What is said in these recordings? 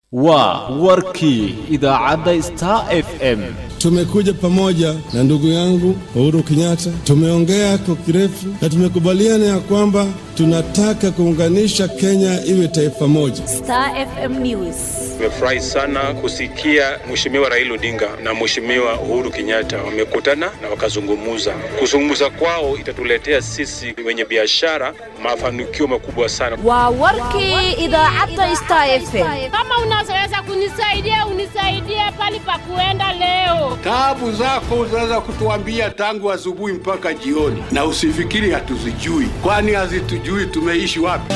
warkii idaacadda Star FM. Tumekuja pamoja na ndugu yangu Uhuru Kenyatta, tumeongea kwa kirefu na tumekubaliana ya kwamba tunataka kuunganisha Kenya iwe taifa moja. Star FM News. Nimefurahi sana kusikia Mheshimiwa Raila Odinga na Mheshimiwa Uhuru Kenyatta wamekutana na wakazungumza. Kuzungumza kwao itatuletea sisi wenye biashara mafanikio makubwa sana. Warkii idaacadda Star FM. Kama unaweza kunisaidia unisaidie pale pa kuenda leo. Taabu zako unaweza kutuambia tangu asubuhi mpaka jioni, na usifikiri hatuzijui, kwani hazitujui tumeishi wapi.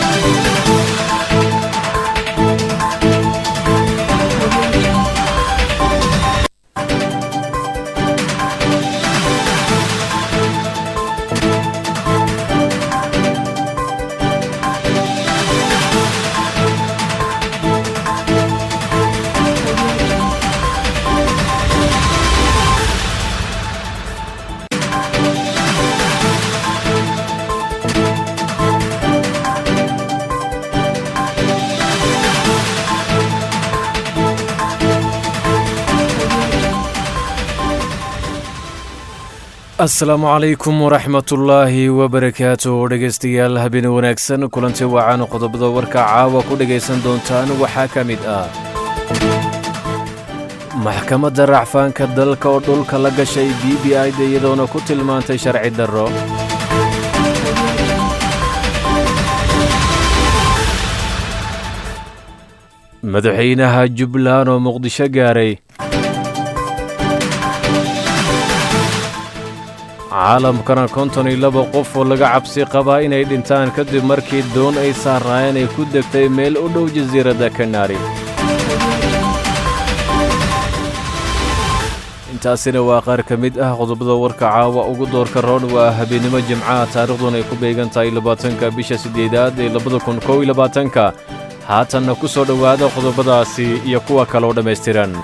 السلام عليكم ورحمة الله وبركاته. dhegeystayaal habeen wanaagsan, kulanti wacan qodobada warka caawa ku dhageysan doontaan waxaa ka mid ah maxkamadda racfaanka dalka oo dhulka la gashay BBI-da iyadoona ku tilmaantay sharci darro. madaxweynaha Jubbaland oo Muqdisho gaaray. caalamkana 52 qof oo laga cabsi qabaa inay dhintaan kadib markii doon ay saarayeen ay ku degtay meel u dhow jasiiradda Canary. intaasina waa qaar ka mid ah qodobada warka caawa ugu doorka roon. waa habeenimo Jimcaha, taariikhduna ay ku beegan tahay 20 bisha 8 ee 2021. haatanna ku soo dhowaada qodobadaasi iyo kuwa kale oo dhammaystiran.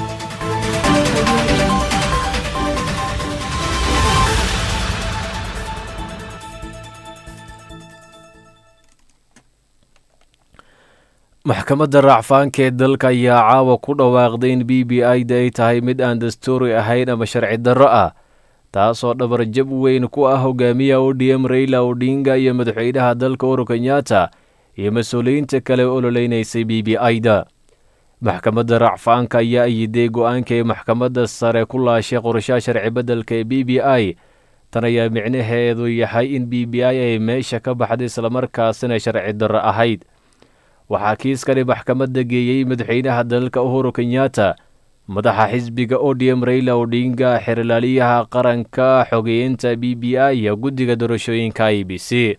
maxkamadda racfaanka ee dalka ayaa caawa ku dhawaaqday in BBI-da ay tahay mid aan dastuuri ahayn ama sharci darro ah, taasoo dhabar jab weyn ku ah hogaamiyaha ODM Raila Odinga iyo madaxweynaha dalka Uhuru Kenyatta iyo mas-uuliyiinta kale oo ololeynaysay BBI-da. maxkamadda racfaanka ayaa ayiday go'aanka ay maxkamadda sare ku laashay qorshaha sharci beddelka ee BBI. tan ayaa micnaheedu yahay in BBI ay meesha ka baxday islamarkaasina sharci darro ahayd. waxaa kiiskani maxkamadda geeyey madaxweynaha dalka Uhuru Kenyatta, madaxa xisbiga ODM Raila Odinga, xirilaaliyaha qaranka, xogeynta BBI iyo guddiga doorashooyinka IEBC.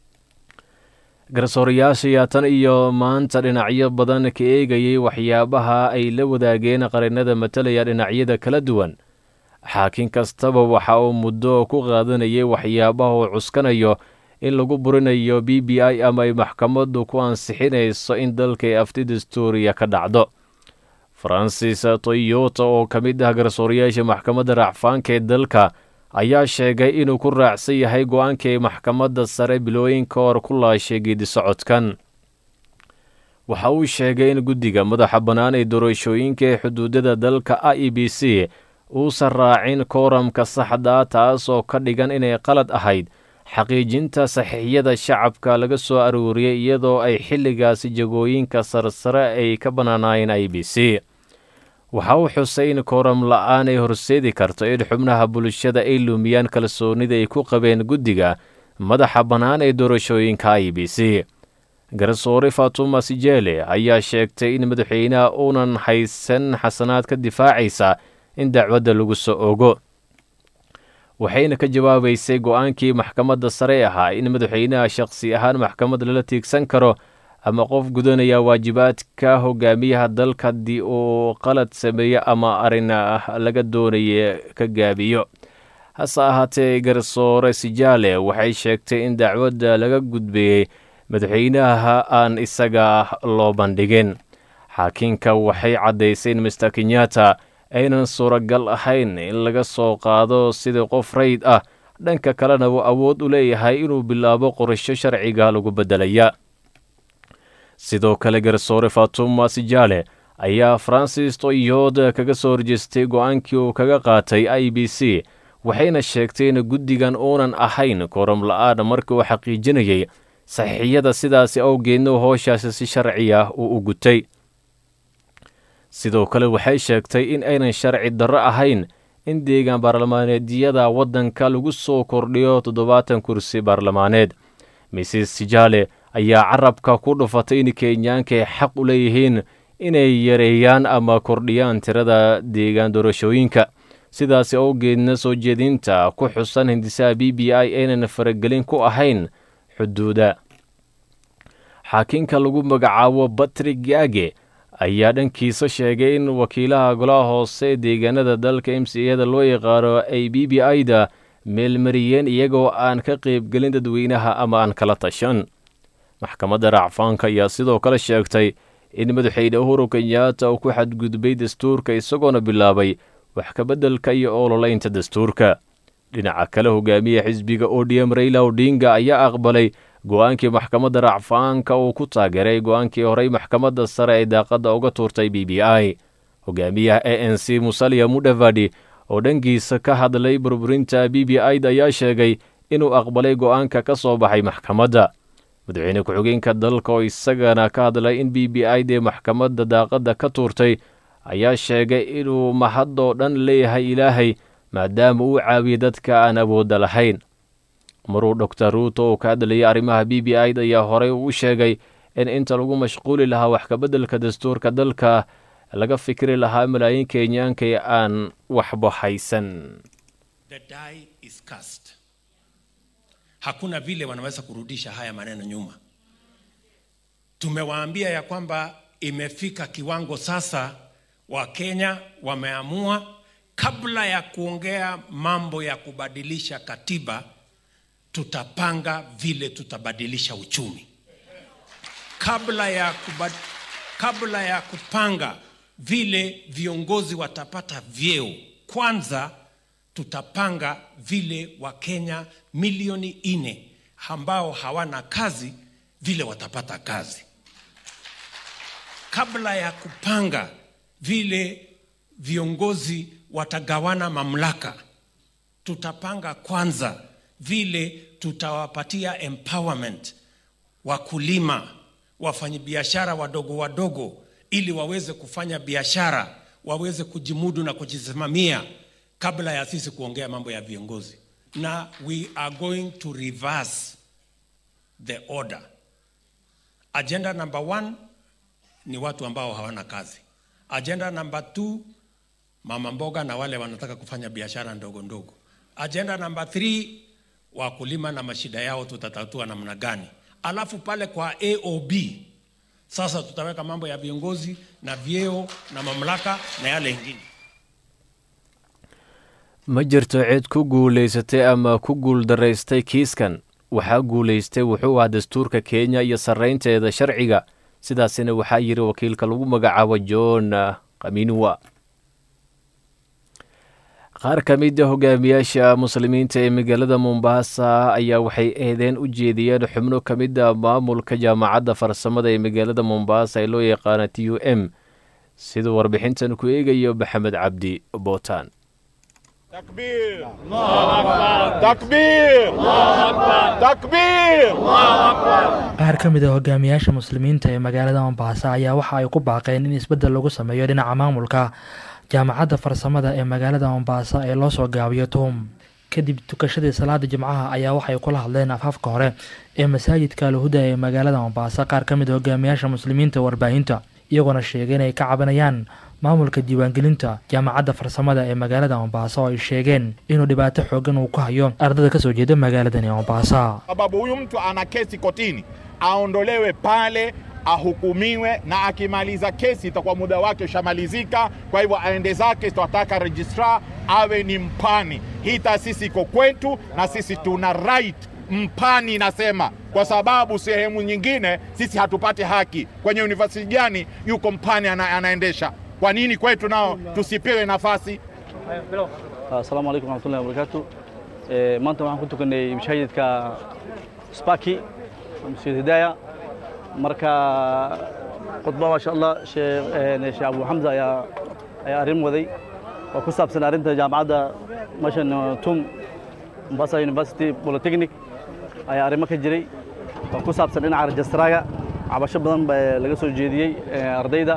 garsoorayaasha tan iyo maanta dhinacyo badan ka eegayay waxyaabaha ay la wadaageen qareennada matalaya dhinacyada kala duwan. xaakin kastaba waxa uu muddo ku qaadanayay waxyaabaha uu cuskanayo in lagu burinayo BBI ama ay maxkamaddu ku ansixinayso in dalka ay afti dastuuriya ka dhacdo. Francis Toyota oo ka mid ah garsoorayaasha maxkamadda racfaanka ee dalka ayaa sheegay inuu ku raacsan yahay go'aanka ay maxkamadda sare bilooyin ka hor ku laashay geedi socodkan. waxa uu sheegay in guddiga madaxa bannaan ee doorashooyinka ee xuduudada dalka IEBC uusan raacin kooramka saxda, taasoo ka dhigan inay qalad ahayd xaqiijinta saxiixyada shacabka laga soo aruuriyay iyadoo ay xilligaasi jagooyinka sarsare ay ka bannaanaayeen IEBC. waxa uu xusay in kooram la'aan ay horseedi karto in xubnaha bulshada ay lumiyaan kalsoonida ay ku qabeen guddiga madaxa bannaan ee doorashooyinka IEBC. garsoore Fatuma Sijele ayaa sheegtay in madaxweynaha uunan haysan xasanaad ka difaacaysa in dacwadda lagu soo ogo. waxayna ka jawaabaysay go'aankii maxkamadda sare ahaa in madaxweynaha shakhsi ahaan maxkamad lala tiigsan karo ama qof gudanaya waajibaadka hogaamiyaha dalka haddii uu qalad sameeyo ama arrin laga doonaya ka gaabiyo. hase ahaatee garsoore Sijale waxay sheegtay in dacwadda laga gudbiyey madaxweynaha aan isaga loo bandhigin. xaakinka waxay caddaysay in Mr. Kenyatta aynan suuragal ahayn in laga soo qaado sidii qof rayd ah, dhanka kalena uu awood u leeyahay inuu bilaabo qorsho sharciga lagu beddelaya. sidoo kale garsoore Fatuma Sijale ayaa Francis Toyod kaga soo horjeestay go'aankii uu kaga qaatay IEBC waxayna sheegtay in guddigan uunan ahayn kooram la'aan markii uu xaqiijinayay saxiixyada sidaasi awgeedna howshaasi si sharci ah u gutay. sidoo kale waxay sheegtay in aynan sharci darro ahayn in deegaan baarlamaaneedyada waddanka lagu soo kordhiyo 70 kursi baarlamaaneed. Mrs. Sijale ayaa carabka ku dhufatay in Kenyaanka ay xaq u leeyihiin inay yareeyaan ama kordhiyaan tirada deegaan doorashooyinka. sidaasi awgeedna soo jeedinta ku xusan hindisaha BBI aynan faragelin ku ahayn xuduuda. xaakinka lagu magacaabo Patrick Gyage ayaa dhankiisa sheegay in wakiilaha golaha hoose deegaanada dalka MCA-da loo yaqaano ay BBI-da meelmariyeen iyagoo aan ka qaybgelin dadweynaha ama aan kala tashan. maxkamadda racfaanka ayaa sidoo kale sheegtay in madaxweyne Uhuru Kenyatta uu ku xadgudbay dastuurka isagoona bilaabay wax ka beddelka iyo ololaynta dastuurka. dhinaca kale hogaamiye xisbiga ODM Raila Odinga ayaa aqbalay go'aankii maxkamadda racfaanka uu ku taageeray go'aankii horey maxkamadda sare ee daaqadda uga tuurtay BBI. hogaamiyaha ANC Musalia Mudavadi oo dhankiisa ka hadlay burburinta BBI ayaa sheegay inuu aqbalay go'aanka ka soo baxay maxkamadda. madaxweyne ku-xigeenka dalka oo isagana ka hadlay in BBI maxkamadda daaqadda ka tuurtay ayaa sheegay inuu mahadoo dhan leeyahay Ilaahay maadaama uu caawiyay dadka aan awoodda lahayn. maruu Dr. Ruto oo ka hadlayay arrimaha BBI ayaa horey u sheegay in inta lagu mashquuli lahaa wax ka beddelka dastuurka dalka laga fikri lahaa malaayiin Kenyaanka aan waxba haysan. The die is cast. Hakuna vile wanaweza kurudisha haya maneno nyuma. Tumewaambia ya kwamba imefika kiwango sasa wa Kenya wameamua kabla ya kuongea mambo ya kubadilisha katiba tutapanga vile tutabadilisha uchumi. Kabla ya kupanga vile viongozi watapata vyeo, kwanza tutapanga vile Wakenya milioni 4 ambao hawana kazi vile watapata kazi. Kabla ya kupanga vile viongozi watagawana mamlaka, tutapanga kwanza vile tutawapatia empowerment wakulima, wafanyabiashara wadogo ili waweze kufanya biashara, waweze kujimudu na kujisimamia kabla ya sisi kuongea mambo ya viongozi. Na we are going to reverse the order. Agenda number 1 ni watu ambao hawana kazi. Agenda number 2 mama mboga na wale wanataka kufanya biashara ndogo. Agenda number 3 wakulima na mashida yao tutatatua namna gani. Alafu pale kwa AOB sasa tutaweka mambo ya viongozi na vyeo na mamlaka na yale mengine. ma jirto cid ku guuleysatay ama ku guuldaraystay kiiskan. waxaa guuleystay wuxuu ahaa dastuurka Kenya iyo sarreynteeda sharciga. sidaasina waxaa yiri wakiilka lagu magacaabo John Qaminwa. qaar ka mid ah hogaamiyaasha muslimiinta ee magaalada Mombasa ayaa waxay eedeen u jeediyeen xubno ka mid ah maamulka jaamacadda farsamada ee magaalada Mombasa ee loo yaqaan TUM sida warbixintan ku eegayo Maxamed Cabdi Bootan. Takbir! Allahu Akbar! Takbir! Allahu Akbar! Takbir! Allahu Akbar! qaar ka mid ah hogaamiyaasha muslimiinta ee magaalada Mombasa ayaa waxa ay ku baaqeen in isbeddel lagu sameeyo dhinaca maamulka jaamacadda farsamada ee magaalada Mombasa ee loo soo gaabiyo TUM. kadib tukashadii salaada jimcaha ayaa waxay kula hadleen afafka hore ee masaajidka Al-Huda ee magaalada Mombasa qaar ka mid ah hogaamiyaasha muslimiinta warbaahinta iyagoona sheegay inay ka cabanayaan maamulka diiwaangelinta jaamacadda farsamada ee magaalada Mombasa oo ay sheegeen inuu dhibaato xoogan uu ku hayo ardayda ka soo jeeda magaalada Mombasa. Sababu huyu mtu ana kesi kotini, aondolewe pale, ahukumiwe, na akimaliza kesi itakuwa muda wake ushamalizika, kwa hivyo aende zake. Tunataka registrar awe ni mpani. Hii taasisi iko kwetu na sisi tuna right. Mpani nasema kwa sababu sehemu nyingine sisi hatupate haki. Kwenye university gani yuko mpani anaendesha? Kwa nini kwetu nao tusipewe nafasi? Assalamu alaykum warahmatullahi wabarakatuh. Maanta waxaan ku tukanay masjidka Spaki, Masjid Hidayah. Marka khudba maasha allah sheekh abu xamza ayaa arrin waday oo ku saabsan arrinta jaamacadda mashan tum Mombasa University Polytechnic ayaa arrimo ka jiray oo ku saabsan dhinaca registraaga cabasho badan baa laga soo jeediyey ardayda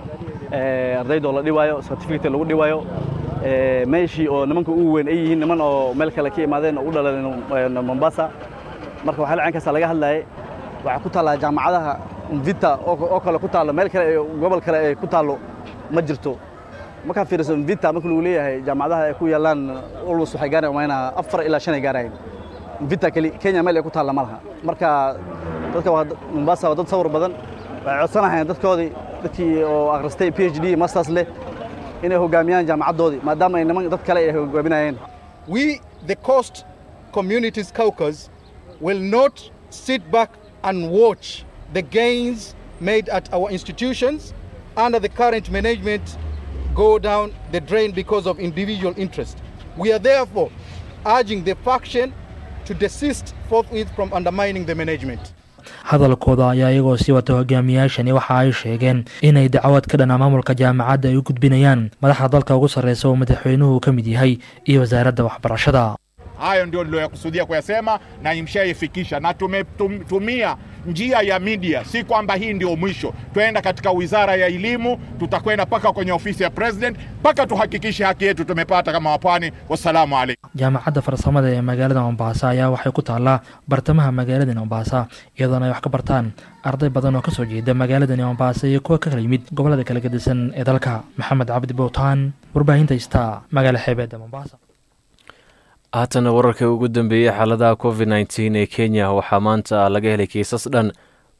oo la dhiwayo certificate lagu dhiwayo meeshii oo nimanka ugu weyn ay yihiin niman oo meel kale ka imaadeen oo u dhaleen Mombasa marka waxa lacan ka laga hadlayay waxa ku taala jaamacadaha Mvita oo kale ku taalo meel kale gobol kale ay ku taalo ma jirto marka fiirso Mvita marka lagu leeyahay jaamacadaha ay ku yaalaan always waxay gaarayaan 4 ilaa 5 ay gaarayaan Mvita kali Kenya meel ay ku taalo malaha marka dadka Mombasa waa dad sawir badan waxay codsanayaan dadkii oo akhristay PhD masters leh inay hogaamiyaan jaamacadoodii maadaama ay niman dad kale ay hogaaminayeen. We the Coast Communities Caucus will not sit back and watch the gains made at our institutions under the current management go down the drain because of individual interest. We are therefore urging the faction to desist forthwith from undermining the management. hadalkooda ayaa iyagoo sii wata hogaamiyaashani waxa ay sheegeen inay dacwad ka dhan maamulka jaamacadda ay u gudbinayaan madaxda dalka ugu sarreysa oo madaxweynuhu ka mid yahay iyo wasaaradda waxbarashada. Hayo ndio niliyokusudia kuyasema na nimeshaifikisha na tumetumia njia ya media, si kwamba hii ndio mwisho. Tuenda katika wizara ya elimu, tutakwenda paka kwenye ofisi ya president paka tuhakikishe haki yetu tumepata kama wapwani. Wassalamu alaykum. Jaamacadda farsamada ee magaalada Mombasa ayaa waxay ku taallaa bartamaha magaalada Mombasa iyadoo ay wax ka bartaan arday badan oo ka soo jeeda magaalada Mombasa iyo kuwa ka kala yimid gobolada kala gedisan ee dalka. Maxamed Cabdi Bowtaan, warbaahinta Star, magaalada xeebta Mombasa. haatana wararka ugu dambeeyay xaaladaha COVID-19 ee Kenya waxaa maanta laga helay kiisas dhan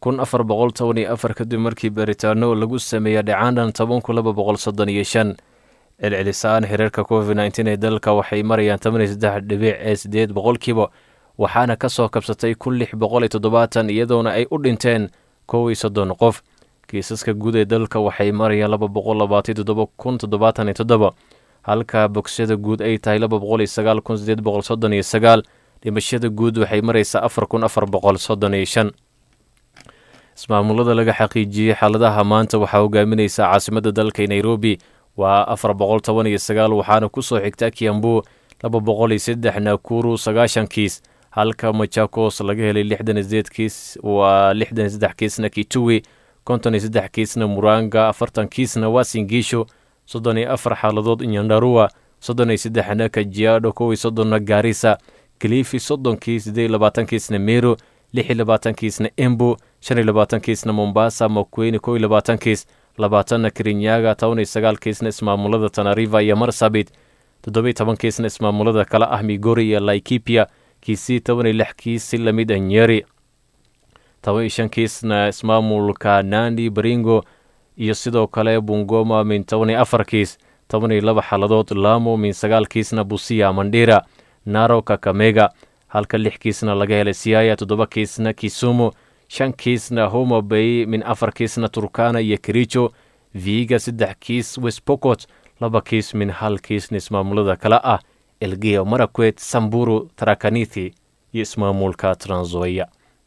1414 kadib markii baaritaano lagu sameeyay dhacaan dhan 10235. celcelisaan xiriirka COVID-19 ee dalka waxay marayaan 83.8 boqolkiiba waxaana ka soo kabsatay 670 iyadoona ay u dhinteen 31 qof. kiisaska guud ee dalka waxay marayaan 227,777 halka bogsada guud ay tahay 209,839. dhimashada guud waxay maraysaa 4,435. ismaamulada laga xaqiijiyay xaaladaha maanta waxaa hogaaminaysa caasimadda dalka Nairobi waa 419 waxaana ku soo xigta Kiambu 203 Nakuru 90 kiis halka Machakos laga helay 68 kiis waa 63 kiisna Kitui 53 kiisna Muranga 40 kiisna Uasin Gishu 34 xaaladood Nyandarua 33 Kajiado 30 Garissa Kilifi 30 kiis 20 kiisna Meru 26 kiisna Embu 25 kiisna Mombasa Makueni 20 kiis 20 Kirinyaga 19 kiisna ismaamulada Tana River iyo Marsabit 17 kiisna ismaamulada kala ah Migori iyo Laikipia Kisii 16 kiis la mid Nyeri 15 kiisna ismaamulka Nandi Baringo iyo sidoo kale Bungoma min 14 kiis 12 xaaladood Lamu min 9 kiisna Busia Mandera Narok Kakamega halka 6 kiisna laga helay Siaya 7 kiisna Kisumu 5 kiisna Homa Bay min 4 kiisna Turkana iyo Kericho Vihiga 3 kiis West Pokot 2 kiis min 1 kiisna ismaamulada kala ah Elgeyo Marakwet Samburu Tharaka-Nithi iyo ismaamulka Trans Nzoia.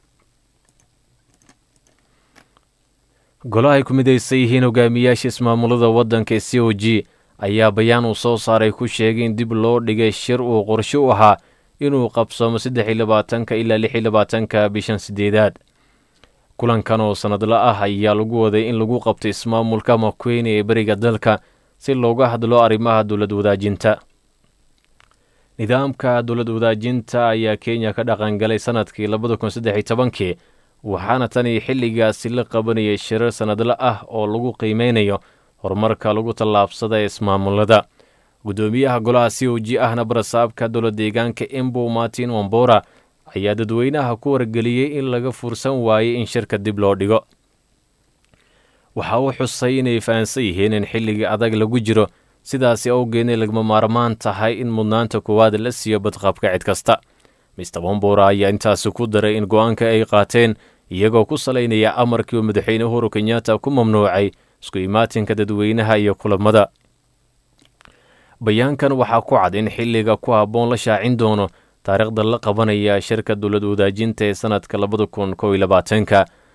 golaha ay ku midaysan yihiin hogaamiyaasha ismaamulada waddanka COG ayaa bayaan uu soo saaray ku sheegay in dib loo dhigay shir uu qorshe u ahaa inuu qabsamo 23 ilaa 26 bishan 8. kulankan oo sanadla ah ayaa lagu waday in lagu qabto ismaamulka Makueni ee bariga dalka si looga hadlo arrimaha dawlad wadaajinta. nidaamka dawlad wadaajinta ayaa Kenya ka dhaqan galay sanadkii 2013 waxaana tani xilligaasi la qabanayay shirar sanadla ah oo lagu qiimeynayo horumarka lagu tallaabsaday ismaamulada. gudoomiyaha golaha COG ahna barasaabka dawlad deegaanka Embu Martin Wambora ayaa dadweynaha ku wargeliyay in laga fursan waayay in shirka dib loo dhigo. waxa uu xusay inay fahansan yihiin in xilliga adag lagu jiro sidaasi awgeedna lagama maarmaan tahay in mudnaanta koowaad la siiyo badqabka cid kasta. Mr. Wambora ayaa intaasi ku daray in go'aanka ay qaateen iyagoo ku salaynaya amarkii madaxweyne Uhuru Kenyatta ku mamnuucay isku imaatinka dadweynaha iyo kulamada. bayaankan waxaa ku cad in xilliga ku habboon la shaacin doono taariikhda la qabanaya shirka dawlad wadaajinta ee sanadka 2021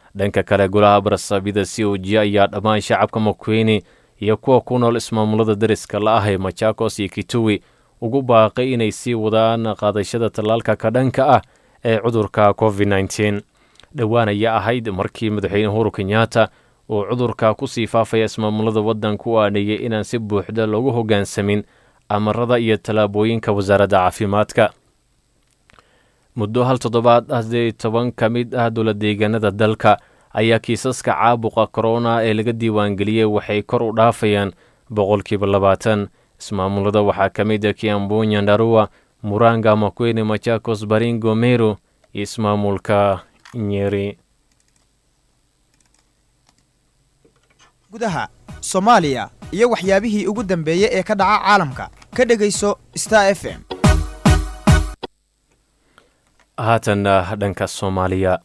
dhanka kale golaha barasaabida COG ayaa dhammaan shacabka Makueni iyo kuwa ku nool ismaamulada dariska la ah ee Machakos iyo Kitui ugu baaqay inay sii wadaan qaadashada tallaalka ka dhanka ah ee cudurka COVID-19 dhowaan ayaa ahayd markii madaxweyne Uhuru Kenyatta uu cudurka ku sii faafaya ismaamulada waddanka u aaneeyay inaan si buuxda loogu hoggaansamin amarada iyo tallaabooyinka wasaaradda caafimaadka muddo hal toddobaad 10 ka mid ah dowlad-deegaanada dalka ayaa kiisaska caabuqa corona ee laga diiwaangeliyey waxay kor u dhaafayaan 20%. ismaamulada waxaa ka mid ah Kiambu, Nyandarua, Murang'a, Makueni, Machakos, Baringo, Meru iyo ismaamulka Nyeri. gudaha Soomaaliya iyo waxyaabihii ugu dambeeyay ee ka dhaca caalamka ka dhageyso Star FM. haatana dhanka Soomaaliya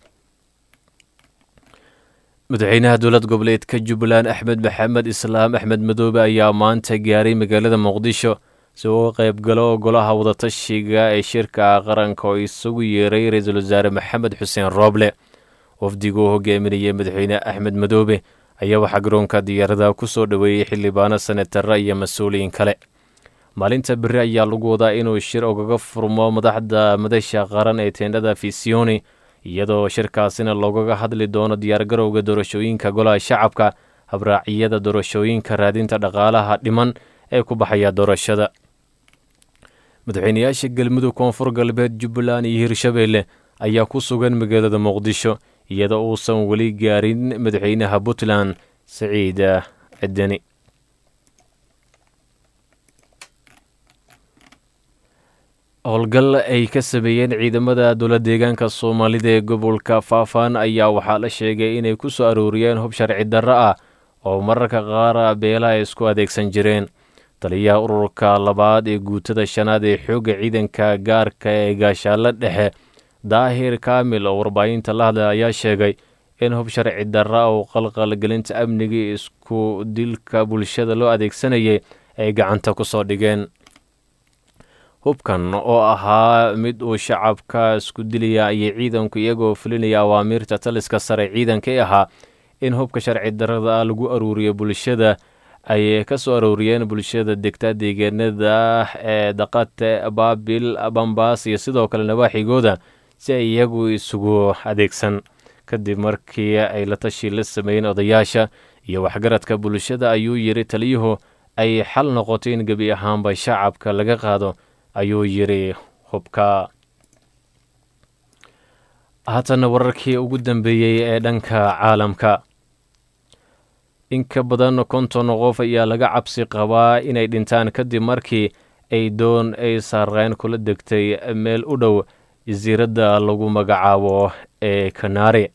madaxweynaha dowlad goboleedka Jubbaland Axmed Maxamed Islaam Axmed Madoobe ayaa maanta gaaray magaalada Muqdisho si uu qayb galo golaha wadatashiga ee shirka qaranka oo isugu yeeray ra'iisul wasaare Maxamed Xuseen Rooble wafdigu hogaaminayay madaxweyne Axmed Madoobe ayaa waxa garoonka diyaaradaha ku soo dhaweeyay xildhibaano senatarra iyo mas'uuliyiin kale maalinta biri ayaa lagu wadaa inuu shir ugaga furmo madaxda madasha qaran ee teendhada Fisioni iyadoo shirkaasina loogaga hadli doono diyaargarowga doorashooyinka golaha shacabka habraaciyada doorashooyinka raadinta dhaqaalaha dhiman ee ku baxaya doorashada madaxweynayaasha galmudug koonfur galbeed Jubbaland iyo Hirshabelle ayaa ku sugan magaalada Muqdisho iyadoo uusan weli gaarin madaxweynaha Puntland Saciid Cadani howlgal ay ka sameeyeen ciidamada dowlad-deegaanka Soomaalida ee gobolka Faafaan ayaa waxaa la sheegay inay ku soo arooriyeen hub sharci darro ah oo mararka qaar beelaha isku adeegsan jireen taliyaha ururka labaad ee guutada shanaad ee xoogga ciidanka gaarka ee gaashaale dhexe Daahir Kaamil oo warbaahinta la hadlay ayaa sheegay in hub sharci darro oo qalqal gelinta amniga isku dilka bulshada loo adeegsanayay ay gacanta ku soo dhigeen hubkan oo ahaa mid uu shacabka isku dilaya iyo ciidanku iyagoo fulinaya awaamirta taliska sare ciidanka ee ahaa in hubka sharci darrada lagu aruuriyo bulshada ay ka soo arooriyeen bulshada degta deegaanada ee Daqate, Baabil, Bambaas iyo sidoo kale nawaaxigooda si ay iyagu isugu adeegsan kadib markii ay la tashi la sameeyeen odayaasha iyo waxgaradka bulshada ayuu yiri taliyuhu ay xal noqotay in gabi ahaanba shacabka laga qaado ayuu yiri hubka haatan wararkii ugu dambeeyay ee dhanka caalamka in ka badan 50 qof ayaa laga cabsi qabaa inay dhintaan kadib markii ay doon ay saareen kula degtay meel u dhow jasiiradda lagu magacaabo ee Kanaari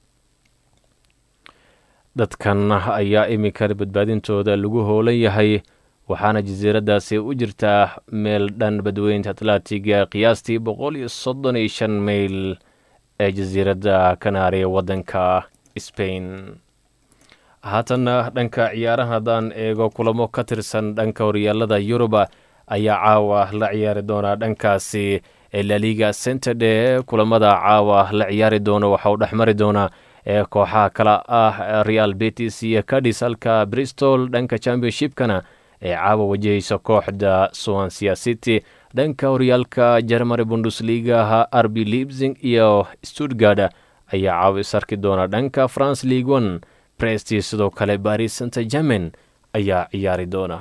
dadkan ayaa imika badbaadintooda lagu hoolan yahay waxaana jasiiraddaasi u jirtaa meel dhan badweynta Atlantiga qiyaastii 135 mayl ee jasiiradda Kanaari ee waddanka Spain haatana dhanka ciyaaraha haddaan eego kulamo ka tirsan dhanka horyaalada Yuruba ayaa caawa la ciyaari doona dhankaasi ee La Liga Santander kulamada caawa la ciyaari doona waxa uu dhexmari doona ee kooxaha kala ah Real Betis iyo Cadiz halka Bristol dhanka Championship-kana ee caawa wajahaysa kooxda Swansea City dhanka horyaalka Germany Bundesliga RB Leipzig iyo Stuttgart ayaa caawa isarki doona dhanka France Ligue 1 Brest sidoo kale Paris Saint-Germain ayaa ciyaari doona